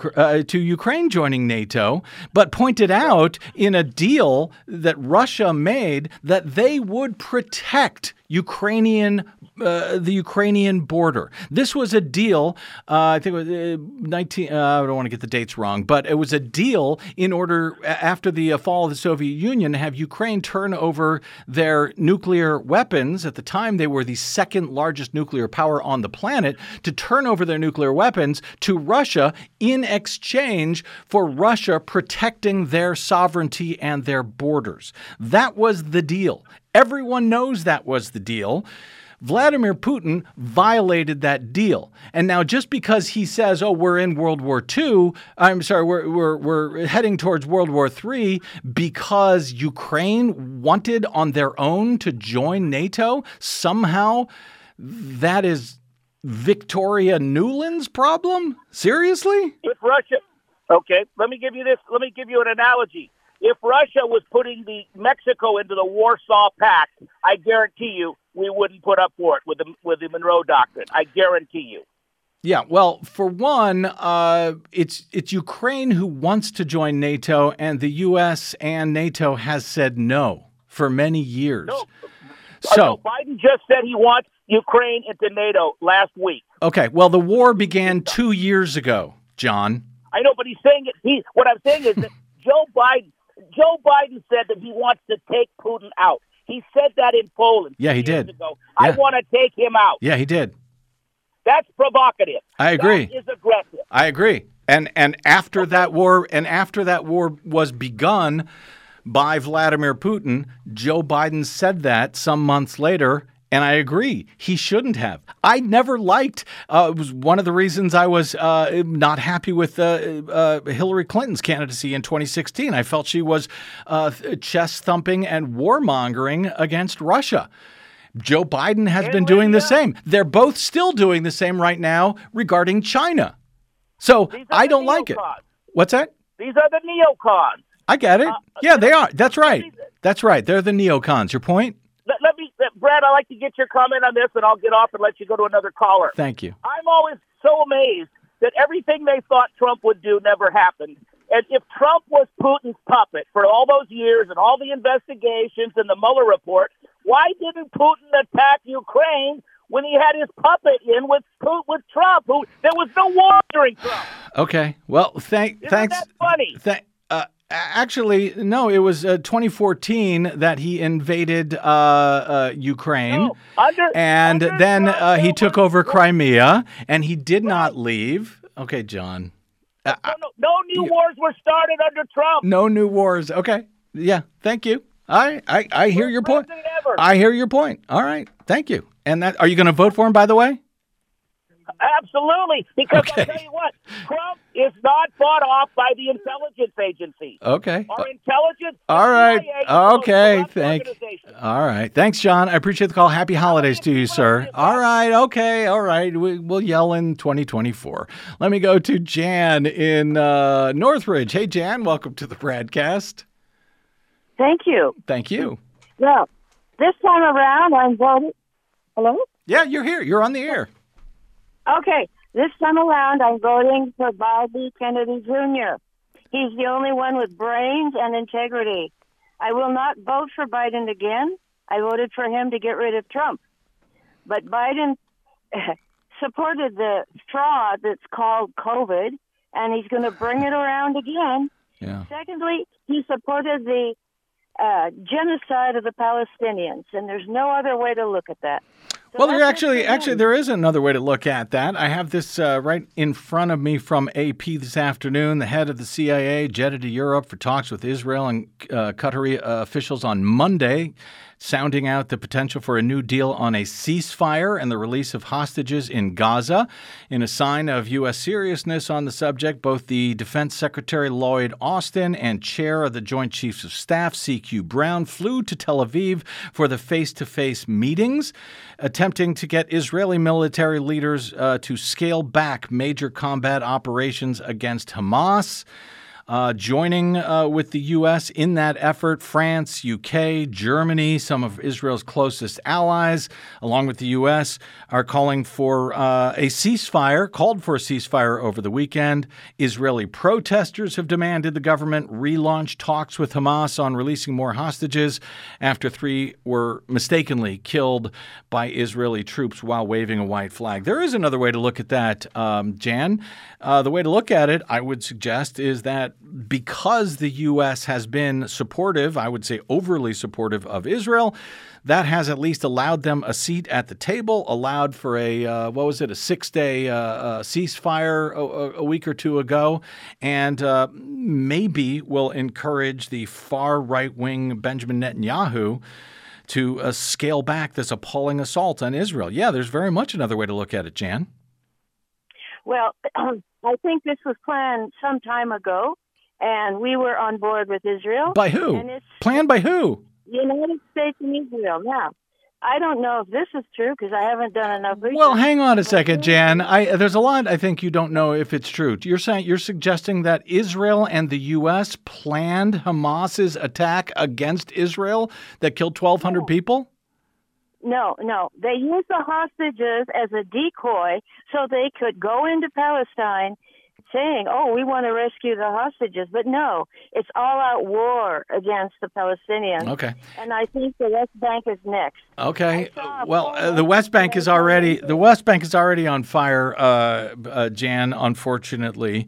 NATO, but pointed out in a deal that Russia made that they would protect the Ukrainian border. This was a deal, I think it was I don't want to get the dates wrong, but it was a deal in order, after the fall of the Soviet Union, to have Ukraine turn over their nuclear weapons. At the time, they were the second largest nuclear power on the planet, to turn over their nuclear weapons to Russia in exchange for Russia protecting their sovereignty and their borders. That was the deal. Everyone knows that was the deal. Vladimir Putin violated that deal. And now just because he says, we're in World War II, we're heading towards World War III because Ukraine wanted on their own to join NATO, somehow that is Victoria Nuland's problem? Seriously? If Russia, okay, let me give you this. Let me give you an analogy. If Russia was putting Mexico into the Warsaw Pact, I guarantee you we wouldn't put up for it with the Monroe Doctrine. I guarantee you. Yeah, well, for one, it's Ukraine who wants to join NATO, and the U.S. and NATO has said no for many years. No. So Biden just said he wants Ukraine into NATO last week. Okay, well, the war began 2 years ago, John. I know, but he's saying it. What I'm saying is that Joe Biden said that he wants to take Putin out. He said that in Poland. Yeah, he did. Ago. Yeah. I want to take him out. Yeah, he did. That's provocative. I agree. That is aggressive. I agree. And after that war, was begun by Vladimir Putin, Joe Biden said that some months later, and I agree. He shouldn't have. I never liked. It was one of the reasons I was not happy with Hillary Clinton's candidacy in 2016. I felt she was chest thumping and warmongering against Russia. Joe Biden has been doing the same. They're both still doing the same right now regarding China. So I don't like it. What's that? These are the neocons. I get it. Yeah, they are. That's right. That's right. They're the neocons. Your point? Brad, I'd like to get your comment on this, and I'll get off and let you go to another caller. Thank you. I'm always so amazed that everything they thought Trump would do never happened. And if Trump was Putin's puppet for all those years and all the investigations and the Mueller report, why didn't Putin attack Ukraine when he had his puppet in with Trump? There was no war during Trump. Okay. Well, thanks. Isn't that funny? Actually, no, it was 2014 that he invaded Ukraine, and then he took over Crimea, and he did not leave. Okay, John. No new wars were started under Trump. No new wars. Okay. Yeah, thank you. I hear your point. I hear your point. All right. Thank you. And are you going to vote for him, by the way? Absolutely, because I'll tell you what, Trump is not bought off by the intelligence agency. Okay. Our intelligence. All right. Okay. All right. Thanks, John. I appreciate the call. Happy holidays to you, sir. All right. Okay. All right. We'll yell in 2024. Let me go to Jan in Northridge. Hey, Jan. Welcome to the broadcast. Thank you. Thank you. Well, this time around, I'm voting. Hello? Yeah, you're here. You're on the air. Okay, this time around, I'm voting for Bobby Kennedy Jr. He's the only one with brains and integrity. I will not vote for Biden again. I voted for him to get rid of Trump. But Biden supported the fraud that's called COVID, and he's going to bring it around again. Yeah. Secondly, he supported the genocide of the Palestinians, and there's no other way to look at that. Well, there actually, there is another way to look at that. I have this right in front of me from AP this afternoon. The head of the CIA jetted to Europe for talks with Israel and Qatari officials on Monday, sounding out the potential for a new deal on a ceasefire and the release of hostages in Gaza. In a sign of U.S. seriousness on the subject, both the Defense Secretary Lloyd Austin and Chair of the Joint Chiefs of Staff, C.Q. Brown, flew to Tel Aviv for the face-to-face meetings, attempting to get Israeli military leaders to scale back major combat operations against Hamas. Joining with the U.S. in that effort, France, UK, Germany, some of Israel's closest allies, along with the U.S., are calling for called for a ceasefire over the weekend. Israeli protesters have demanded the government relaunch talks with Hamas on releasing more hostages after 3 were mistakenly killed by Israeli troops while waving a white flag. There is another way to look at that, Jan. The way to look at it, I would suggest, is that because the U.S. has been supportive, I would say overly supportive of Israel, that has at least allowed them a seat at the table, allowed for a 6-day ceasefire a week or two ago, and maybe will encourage the far right-wing Benjamin Netanyahu to scale back this appalling assault on Israel. Yeah, there's very much another way to look at it, Jan. Well, I think this was planned some time ago, and we were on board with Israel. By who? Planned by who? United States and Israel. Now, I don't know if this is true because I haven't done enough research. Well, hang on a second, Jan. There's a lot I think you don't know if it's true. You're suggesting that Israel and the U.S. planned Hamas's attack against Israel that killed 1,200 people? No. They used the hostages as a decoy so they could go into Palestine saying, we want to rescue the hostages. But no, it's all-out war against the Palestinians. Okay. And I think the West Bank is next. Okay. Well, the West Bank is already on fire, Jan, unfortunately.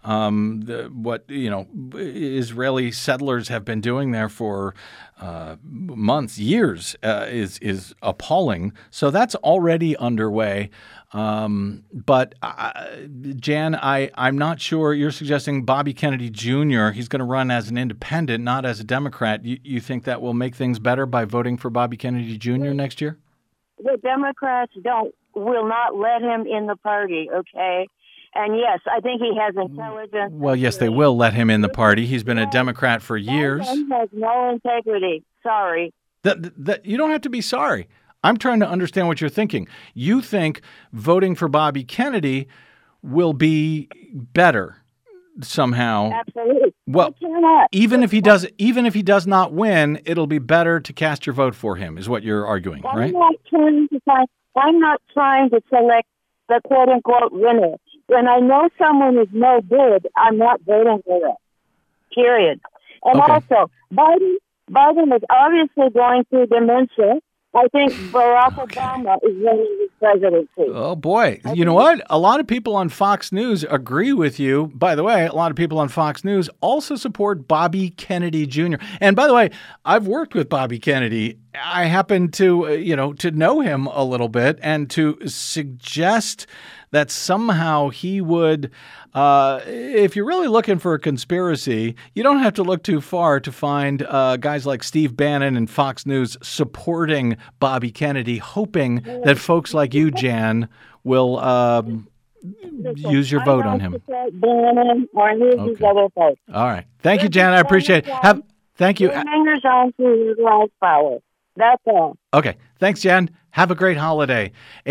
Israeli settlers have been doing there for months, years, is appalling. So that's already underway. But Jan, I'm not sure. You're suggesting Bobby Kennedy Jr., he's going to run as an independent, not as a Democrat. You think that will make things better by voting for Bobby Kennedy Jr. next year? The Democrats will not let him in the party, okay? And yes, I think he has intelligence. Well, yes, they will let him in the party. He's been a Democrat for years. He has no integrity. Sorry. You don't have to be sorry. I'm trying to understand what you're thinking. You think voting for Bobby Kennedy will be better somehow. Absolutely. Well, even if he does not win, it'll be better to cast your vote for him, is what you're arguing, right? I'm not trying to select the quote unquote winner. When I know someone is no good, I'm not voting for it. Period. And also, Biden is obviously going through dementia. I think Barack Obama is running his presidency. Oh, boy. You know what? A lot of people on Fox News agree with you. By the way, a lot of people on Fox News also support Bobby Kennedy Jr. And by the way, I've worked with Bobby Kennedy. I happen to, to know him a little bit and to suggest that somehow he would, if you're really looking for a conspiracy, you don't have to look too far to find guys like Steve Bannon and Fox News supporting Bobby Kennedy, hoping that folks like you, Jan, will use your vote on him. Bannon or any of these other folks. All right. Thank you, Jan. I appreciate it. Thank you. Hangers on to his power. That's all. Okay. Thanks, Jan. Have a great holiday.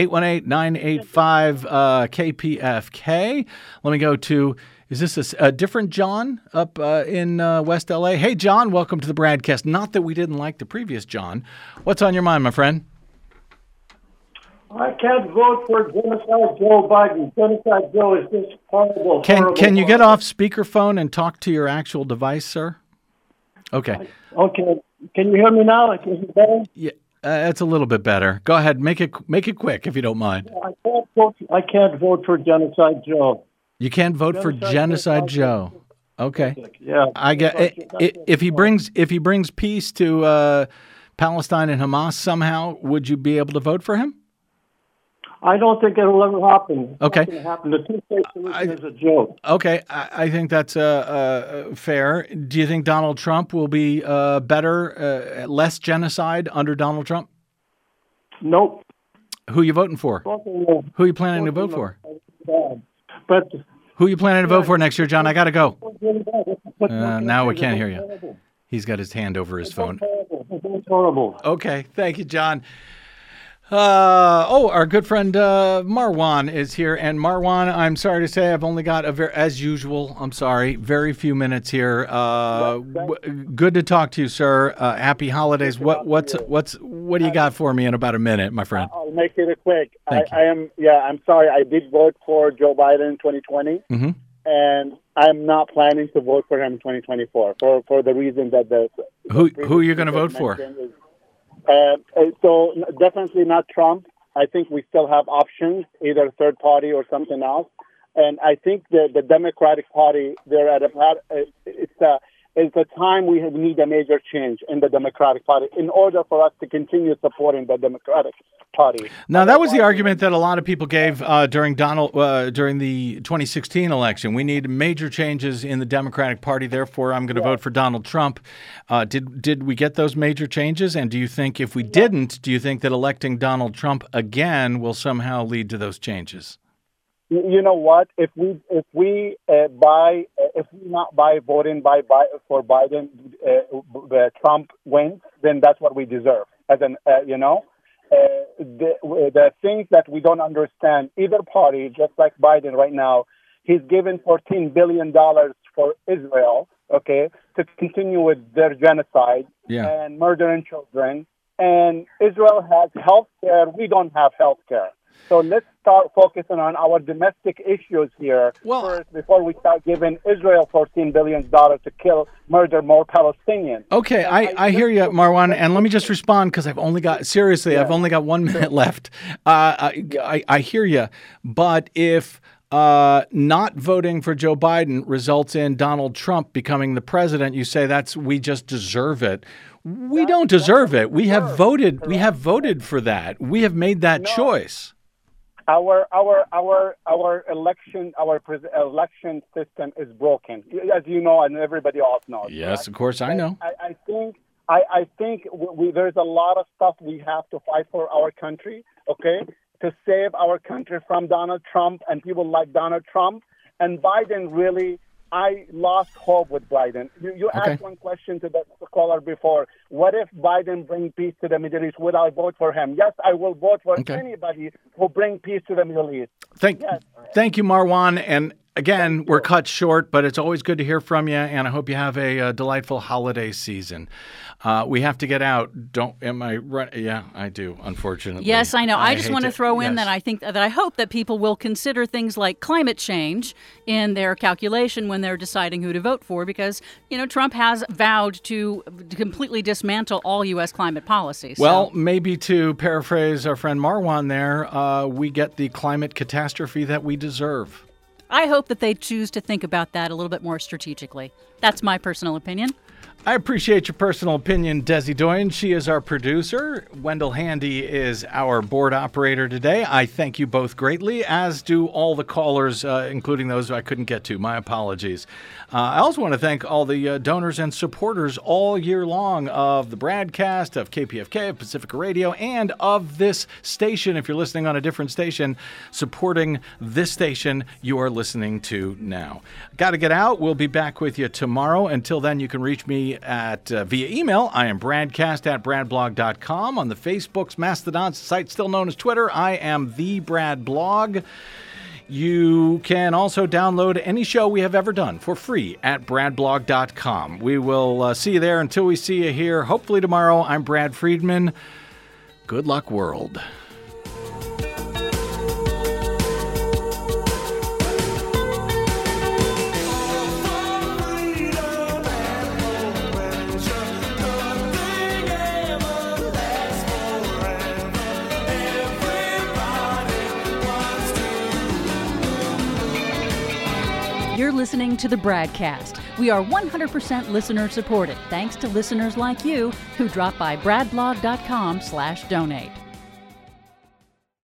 818-985-KPFK. Let me go to, is this a different John up in West LA? Hey, John, welcome to the BradCast. Not that we didn't like the previous John. What's on your mind, my friend? I can't vote for Genocide Joe Biden. Genocide Joe is just horrible. Can you get off speakerphone and talk to your actual device, sir? Okay. Okay. Can you hear me now? Is it better? Yeah. It's a little bit better. Go ahead, make it quick if you don't mind. I can't vote for Genocide Joe. You can't vote for Genocide Joe. Okay. Yeah. I get if he brings peace to Palestine and Hamas somehow, would you be able to vote for him? I don't think it'll ever happen. Okay. It's not gonna happen. The two-state solution is a joke. Okay, I think that's fair. Do you think Donald Trump will be better, less genocide under Donald Trump? Nope. Who are you voting for? Who are you planning to vote for? But who are you planning to vote for next year, John? I got to go. Now we can't hear you. He's got his hand over his phone. It's horrible. Okay, thank you, John. Our good friend Marwan is here. And Marwan, I'm sorry to say I've only got as usual, I'm sorry, very few minutes here. Good to talk to you, sir. Happy holidays. What do you got for me in about a minute, my friend? I'll make it quick. I'm sorry. I did vote for Joe Biden in 2020. Mm-hmm. And I'm not planning to vote for him in 2024 for the reason that who are you going to vote for? So definitely not Trump. I think we still have options, either third party or something else. And I think the Democratic Party, they're at it's a time we need a major change in the Democratic Party in order for us to continue supporting the Democratic Party. Now, that was the argument that a lot of people gave during the 2016 election. We need major changes in the Democratic Party. Therefore, I'm going to vote for Donald Trump. Did we get those major changes? And do you think if we didn't, do you think that electing Donald Trump again will somehow lead to those changes? You know what? If we not by voting for Biden, Trump wins, then that's what we deserve. the things that we don't understand, either party, just like Biden right now, he's given $14 billion for Israel, okay, to continue with their genocide and murdering children. And Israel has health care. We don't have health care. So let's start focusing on our domestic issues here first before we start giving Israel $14 billion to murder more Palestinians. Okay, I hear you, Marwan, and let me just respond because I've only got 1 minute left. I hear you, but if not voting for Joe Biden results in Donald Trump becoming the president, you say we just deserve it. We don't deserve it. We have voted. We have voted for that. We have made that choice. Our election system is broken, as you know, and everybody else knows. Yes, right? Of course, I know. I think there's a lot of stuff we have to fight for our country. Okay, to save our country from Donald Trump and people like Donald Trump. And Biden really, I lost hope with Biden. You asked one question to the caller before. What if Biden brings peace to the Middle East? Would I vote for him? Yes, I will vote for anybody who brings peace to the Middle East. Thank you, Marwan. And again, we're cut short, but it's always good to hear from you, and I hope you have a delightful holiday season. We have to get out. Am I right? Yeah, I do, unfortunately. Yes, I know. I just want to throw in that I hope that people will consider things like climate change in their calculation when they're deciding who to vote for, because, Trump has vowed to completely dismantle all U.S. climate policies. Well, maybe to paraphrase our friend Marwan there, we get the climate catastrophe that we deserve. I hope that they choose to think about that a little bit more strategically. That's my personal opinion. I appreciate your personal opinion, Desi Doyen. She is our producer. Wendell Handy is our board operator today. I thank you both greatly, as do all the callers, including those I couldn't get to. My apologies. I also want to thank all the donors and supporters all year long of the broadcast, of KPFK, of Pacifica Radio, and of this station. If you're listening on a different station, supporting this station you are listening to now. Got to get out. We'll be back with you tomorrow. Until then, you can reach me at via email. I am bradcast@bradblog.com. On the Facebook's Mastodon site, still known as Twitter, I am the Brad Blog. You can also download any show we have ever done for free at bradblog.com. We will see you there until we see you here, hopefully tomorrow. I'm Brad Friedman. Good luck, world. You're listening to the Bradcast. We are 100% listener supported, thanks to listeners like you who drop by bradblog.com/donate.